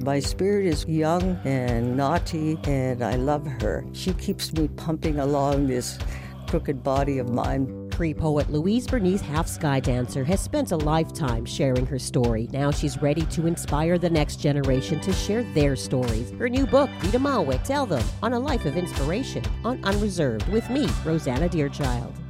My spirit is young and naughty, and I love her. She keeps me pumping along this crooked body of mine. Cree poet Louise Bernice Half Sky Dancer has spent a lifetime sharing her story. Now she's ready to inspire the next generation to share their stories. Her new book, Rita Malwick, Tell Them, on a life of inspiration, on Unreserved, with me, Rosanna Deerchild.